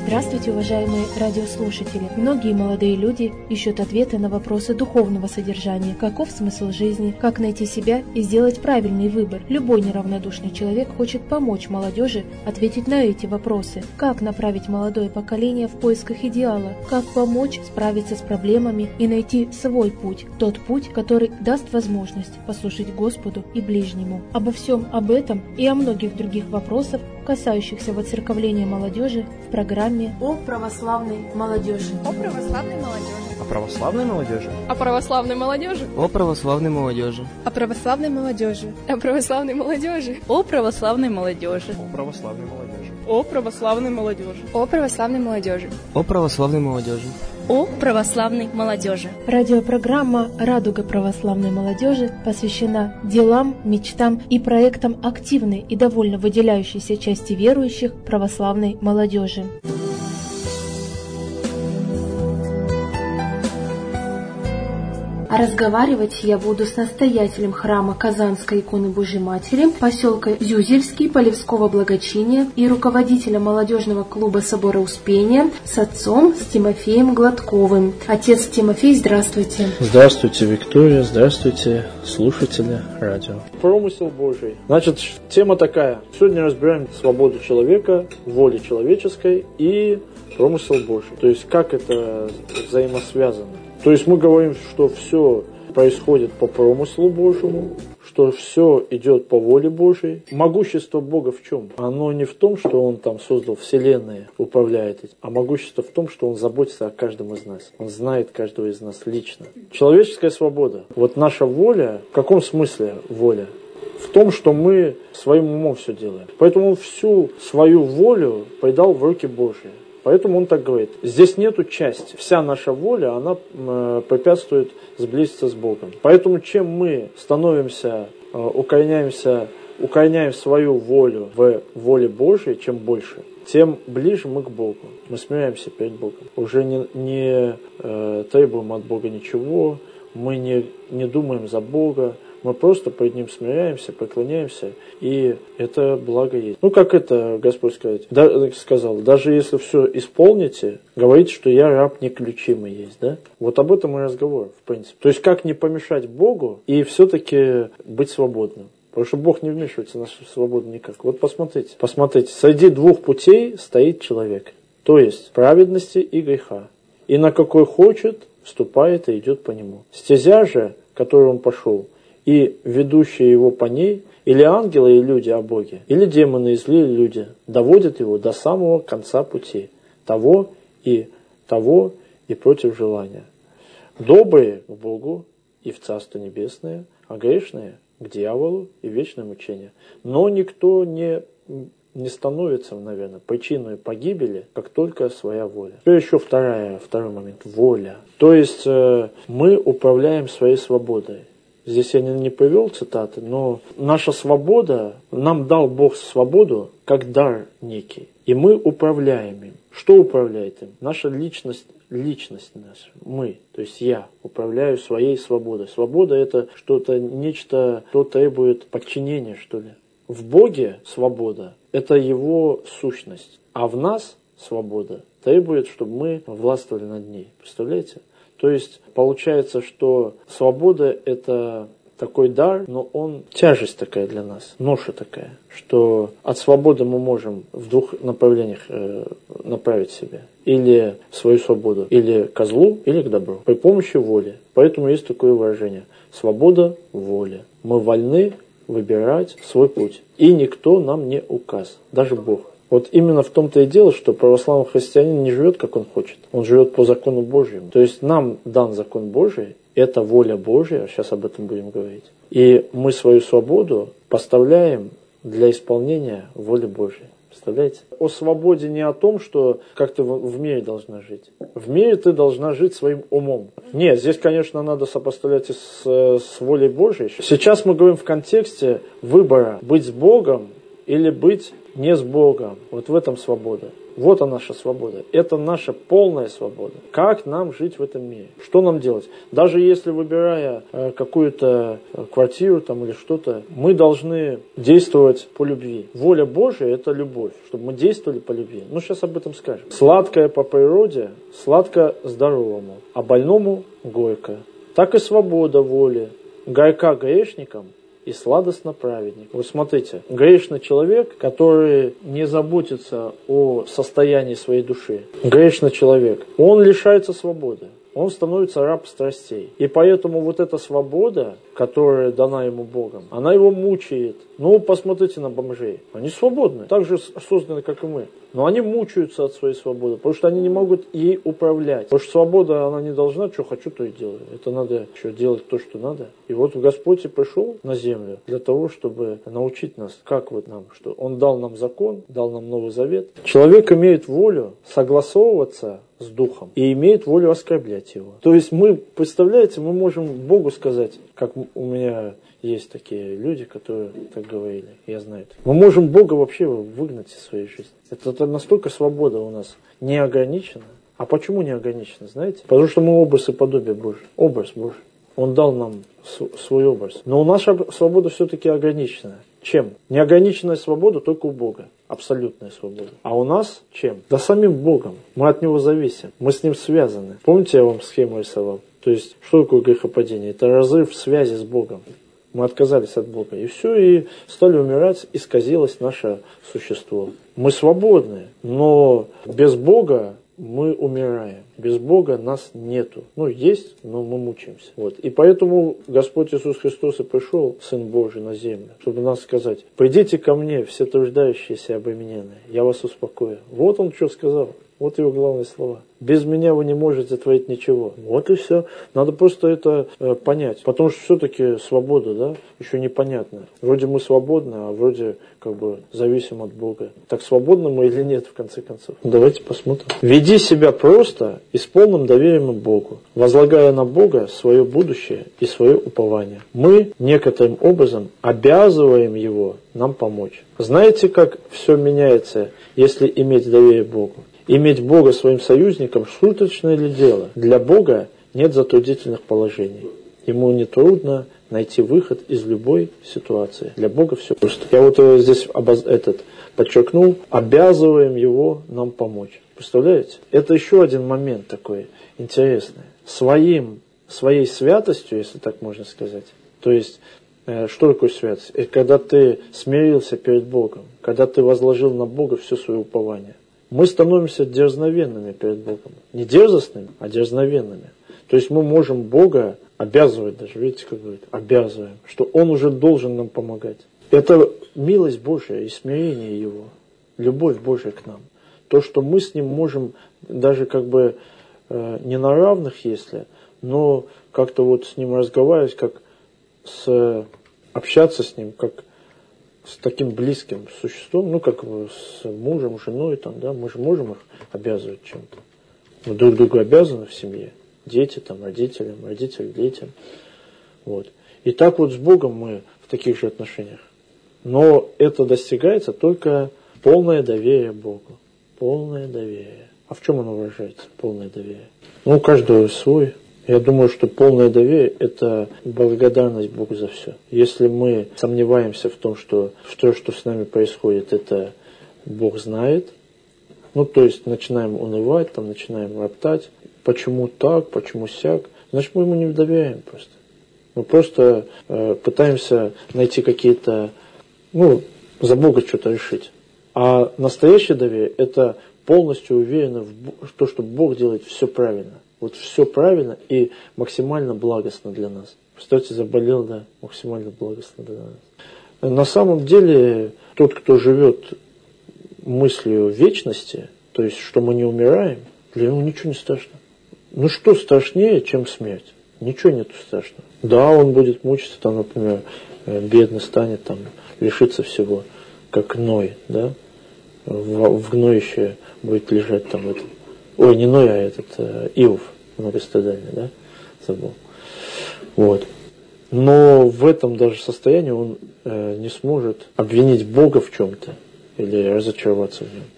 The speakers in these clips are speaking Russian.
Здравствуйте, уважаемые радиослушатели! Многие молодые люди ищут ответы на вопросы духовного содержания. Каков смысл жизни? Как найти себя и сделать правильный выбор? Любой неравнодушный человек хочет помочь молодежи ответить на эти вопросы. Как направить молодое поколение в поисках идеала? Как помочь справиться с проблемами и найти свой путь? Тот путь, который даст возможность послушать Господу и ближнему. Обо всем об этом и о многих других вопросах, касающихся воцерковления молодежи, в программе «О православной молодежи». О православной молодежи. О православной молодежи. О православной молодежи. О православной молодежи. О православной молодежи. О православной молодежи. О православной молодежи. О православной молодежи. О православной молодежи. О православной молодежи. О православной молодежи. О православной молодежи. Радиопрограмма «Радуга православной молодежи» посвящена делам, мечтам и проектам активной и довольно выделяющейся части верующих православной молодежи. А разговаривать я буду с настоятелем храма Казанской иконы Божьей Матери, поселка Зюзельский, Полевского благочиния и руководителем молодежного клуба Собора Успения, с отцом, с Тимофеем Гладковым. Отец Тимофей, здравствуйте. Здравствуйте, Виктория, здравствуйте, слушатели радио. Промысел Божий. Значит, тема такая. Сегодня разбираем свободу человека, воли человеческой и промысел Божий. То есть, как это взаимосвязано. То есть мы говорим, что все происходит по промыслу Божьему, что все идет по воле Божьей. Могущество Бога в чем? Оно не в том, что Он там создал вселенные, управляет этим, а могущество в том, что Он заботится о каждом из нас. Он знает каждого из нас лично. Человеческая свобода. Вот наша воля, в каком смысле воля? В том, что мы своим умом все делаем. Поэтому Он всю свою волю предал в руки Божьи. Поэтому он так говорит. Здесь нету части. Вся наша воля, она препятствует сблизиться с Богом. Поэтому чем мы становимся, укореняем свою волю в воле Божьей, чем больше, тем ближе мы к Богу. Мы смиряемся перед Богом. Уже не требуем от Бога ничего, мы не думаем за Бога. Мы просто перед Ним смиряемся, преклоняемся, и это благо есть. Ну, как это Господь сказал, даже если все исполните, говорите, что я раб неключимый есть, да? Вот об этом и разговор, в принципе. То есть, как не помешать Богу и все-таки быть свободным. Потому что Бог не вмешивается в нашу свободу никак. Вот посмотрите, среди двух путей стоит человек, то есть праведности и греха. И на какой хочет, вступает и идет по нему. Стезя же, которую он пошел, и ведущие его по ней, или ангелы и люди о Боге, или демоны и злые люди, доводят его до самого конца пути, того и против желания. Добрые к Богу и в Царство Небесное, а грешные к дьяволу и в вечное мучение. Но никто не становится, наверное, причиной погибели, как только своя воля. Теперь еще второй момент. Воля. То есть мы управляем своей свободой. Здесь я не привел цитаты, но наша свобода, нам дал Бог свободу как дар некий. И мы управляем им. Что управляет им? Наша личность наша. Мы, то есть я, управляю своей свободой. Свобода это нечто, что требует подчинения, что ли. В Боге свобода это Его сущность, а в нас свобода требует, чтобы мы властвовали над ней. Представляете? То есть получается, что свобода это такой дар, но он тяжесть такая для нас, ноша такая, что от свободы мы можем в двух направлениях направить себя. Или свою свободу, или к злу, или к добру, при помощи воли. Поэтому есть такое выражение – свобода воли. Мы вольны выбирать свой путь. И никто нам не указ, даже Бог. Вот именно в том-то и дело, что православный христианин не живет, как он хочет. Он живет по закону Божьему. То есть нам дан закон Божий, это воля Божья, сейчас об этом будем говорить. И мы свою свободу поставляем для исполнения воли Божьей. Представляете? О свободе не о том, что как ты в мире должна жить. В мире ты должна жить своим умом. Нет, здесь, конечно, надо сопоставлять с волей Божьей. Сейчас мы говорим в контексте выбора быть с Богом или быть не с Богом. Вот в этом свобода. Вот она наша свобода. Это наша полная свобода. Как нам жить в этом мире? Что нам делать? Даже если, выбирая какую-то квартиру там, или что-то, мы должны действовать по любви. Воля Божия – это любовь, чтобы мы действовали по любви. Ну, сейчас об этом скажем. Сладкое по природе, сладко здоровому, а больному – горько. Так и свобода воли, горька грешникам и сладостно праведник. Вот смотрите, грешный человек, который не заботится о состоянии своей души, грешный человек, он лишается свободы. Он становится раб страстей. И поэтому вот эта свобода, которая дана ему Богом, она его мучает. Ну, посмотрите на бомжей. Они свободны, так же созданы, как и мы. Но они мучаются от своей свободы, потому что они не могут ей управлять. Потому что свобода, она не должна, что хочу, то и делаю. Это надо еще делать то, что надо. И вот Господь и пришел на землю для того, чтобы научить нас, как вот нам, что Он дал нам закон, дал нам Новый Завет. Человек имеет волю согласовываться с Духом и имеет волю оскорблять Его. То есть мы, представляете, мы можем Богу сказать, как у меня есть такие люди, которые так говорили, я знаю это. Мы можем Бога вообще выгнать из своей жизни. Это настолько свобода у нас не ограничена. А почему не ограничена, знаете? Потому что мы образ и подобие Божие. Образ Божий. Он дал нам свой образ. Но наша свобода все-таки ограничена. Чем? Неограниченная свобода только у Бога. Абсолютная свобода. А у нас чем? Да самим Богом. Мы от Него зависим. Мы с Ним связаны. Помните, я вам схему рисовал? То есть, что такое грехопадение? Это разрыв связи с Богом. Мы отказались от Бога. И все, и стали умирать, исказилось наше существо. Мы свободны, но без Бога мы умираем. Без Бога нас нету. Ну, есть, но мы мучаемся. Вот. И поэтому Господь Иисус Христос и пришел, Сын Божий, на землю, чтобы нас сказать: «Придите ко мне, все труждающиеся и обремененные, я вас успокою». Вот Он что сказал. Вот Его главные слова. Без меня вы не можете творить ничего. Вот и все. Надо просто это понять. Потому что все-таки свобода, да, еще непонятно. Вроде мы свободны, а вроде как бы зависим от Бога. Так свободны мы или нет, в конце концов? Давайте посмотрим. Веди себя просто и с полным доверием к Богу, возлагая на Бога свое будущее и свое упование. Мы некоторым образом обязываем Его нам помочь. Знаете, как все меняется, если иметь доверие Богу? Иметь Бога своим союзником – шуточное ли дело? Для Бога нет затруднительных положений. Ему нетрудно найти выход из любой ситуации. Для Бога все просто. Я вот здесь подчеркнул, обязываем Его нам помочь. Представляете? Это еще один момент такой интересный. Своей святостью, если так можно сказать, то есть, что такое святость? Это когда ты смирился перед Богом, когда ты возложил на Бога все свое упование. Мы становимся дерзновенными перед Богом. Не дерзостными, а дерзновенными. То есть мы можем Бога обязывать даже, видите, как говорит, обязываем, что Он уже должен нам помогать. Это милость Божия и смирение Его, любовь Божия к нам. То, что мы с Ним можем даже как бы не на равных, если, но как-то вот с Ним разговаривать, как общаться с Ним, как с таким близким существом, ну, как с мужем, женой, там, да, мы же можем их обязывать чем-то. Мы друг другу обязаны в семье. Дети, там, родителям, родители, детям. Вот. И так вот с Богом мы в таких же отношениях. Но это достигается только полное доверие Богу. Полное доверие. А в чем оно выражается, полное доверие? Ну, у каждого свой. Я думаю, что полное доверие – это благодарность Богу за все. Если мы сомневаемся в том, что то, что с нами происходит, это Бог знает, ну, то есть начинаем унывать, там, начинаем роптать, почему так, почему сяк, значит, мы ему не доверяем просто. Мы просто пытаемся найти какие-то, ну, за Бога что-то решить. А настоящее доверие – это полностью уверенно в то, что Бог делает все правильно. Вот все правильно и максимально благостно для нас. Представьте, заболел, да, максимально благостно для нас. На самом деле, тот, кто живет мыслью вечности, то есть, что мы не умираем, для него ничего не страшно. Ну что страшнее, чем смерть? Ничего нету страшного. Да, он будет мучиться, там, например, бедный станет, там, лишится всего, как Ной, да, в гноище будет лежать там этот. Ой, не Ной, а Иов, многострадальный, да, забыл. Вот. Но в этом даже состоянии он не сможет обвинить Бога в чем-то или разочароваться в нем.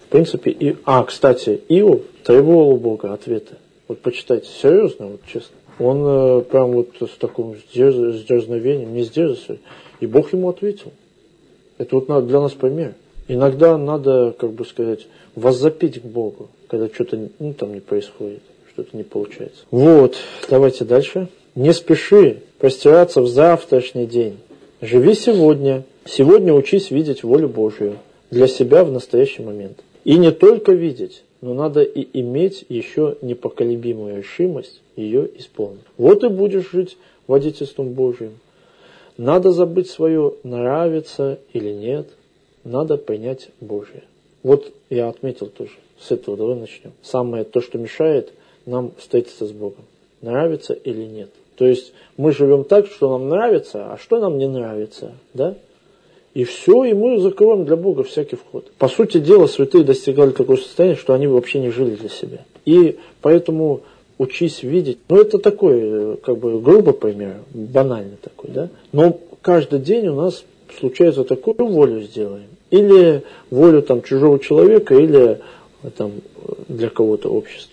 В принципе, кстати, Иов требовал у Бога ответа. Вот почитайте, серьезно, вот честно. Он прям вот с таким дерзновением, не с дерзостью, и Бог ему ответил. Это вот надо для нас пример. Иногда надо, воззапить к Богу, когда что-то там не происходит, что-то не получается. Вот, давайте дальше. Не спеши простираться в завтрашний день. Живи сегодня. Сегодня учись видеть волю Божию для себя в настоящий момент. И не только видеть, но надо и иметь еще непоколебимую решимость ее исполнить. Вот и будешь жить водительством Божьим. Надо забыть свое, нравится или нет. Надо принять Божие. Вот я отметил тоже. С этого давай начнем. Самое то, что мешает нам встретиться с Богом. Нравится или нет. То есть мы живем так, что нам нравится, а что нам не нравится. Да? И все, и мы закроем для Бога всякий вход. По сути дела, святые достигали такого состояния, что они вообще не жили для себя. И поэтому учись видеть. Это такой, грубо пример, банальный такой, да. Но каждый день у нас случается такую волю сделаем. Или волю чужого человека, или для кого-то общества.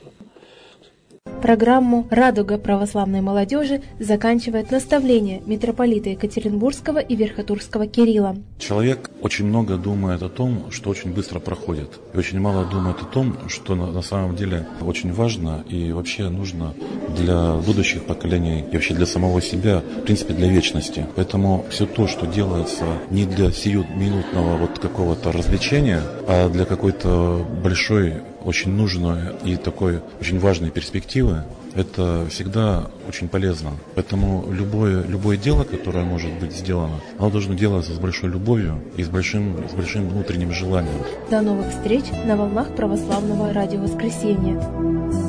Программу «Радуга православной молодежи» заканчивает наставление митрополита Екатеринбургского и Верхотурского Кирилла. Человек очень много думает о том, что очень быстро проходит. И очень мало думает о том, что на самом деле очень важно и вообще нужно для будущих поколений и вообще для самого себя, в принципе, для вечности. Поэтому все то, что делается не для сиюминутного какого-то развлечения, а для какой-то большой, очень нужной и такой очень важной перспективы, это всегда очень полезно. Поэтому любое дело, которое может быть сделано, оно должно делаться с большой любовью и с большим внутренним желанием. До новых встреч на волнах православного радио «Воскресенье».